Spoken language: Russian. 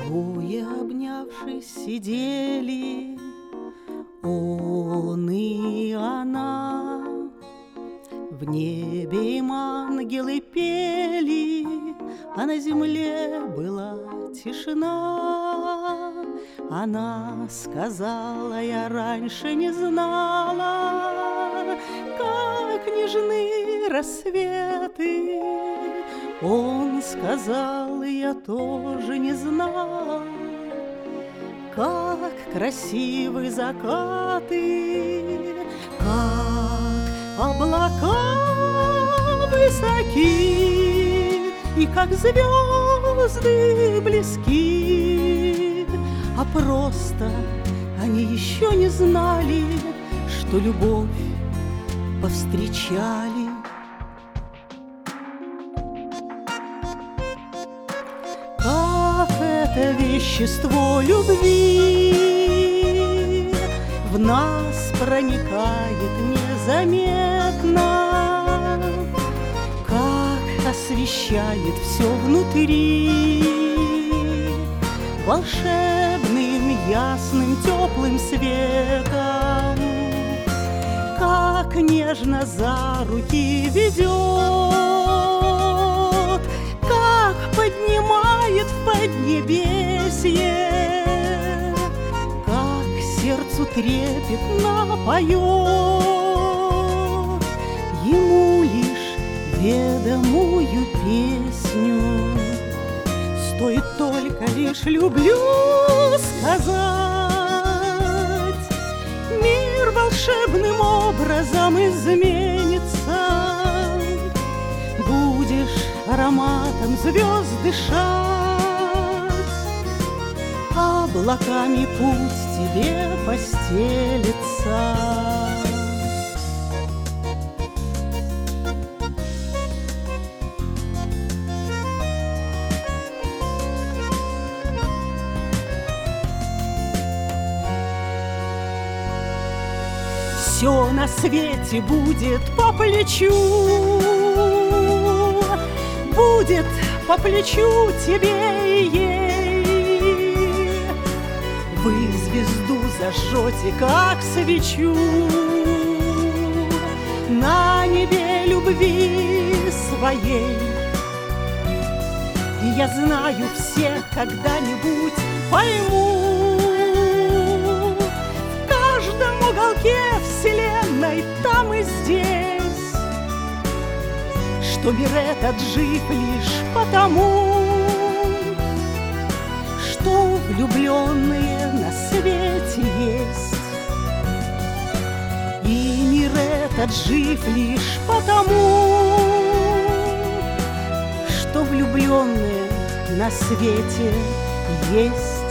Двое, обнявшись, сидели, он и она. В небе им ангелы пели, а на земле была тишина. Она сказала: я раньше не знала, как нежны рассветы. Он сказал: я тоже не знал, как красивы закаты, как облака высоки и как звезды близки. А просто они еще не знали, что любовь повстречали. Как это вещество любви в нас проникает незаметно, как освещает все внутри волшебным, ясным, теплым светом, как нежно за руки ведет, как поднимает в поднебесье, как сердцу трепетно поет ему лишь ведомую песню. Стоит только лишь люблю сказать, мир волшебным образом изменится. Будешь ароматом звезд дышать, облаками путь тебе постелится. Все на свете будет по плечу, будет по плечу тебе и ей. Вы звезду зажжете, как свечу, на небе любви своей. И я знаю, все когда-нибудь поймут, в каждом уголке вселенной, там и здесь, что мир этот жив лишь потому, что влюбленные на свете есть. И мир этот жив лишь потому, что влюбленные на свете есть.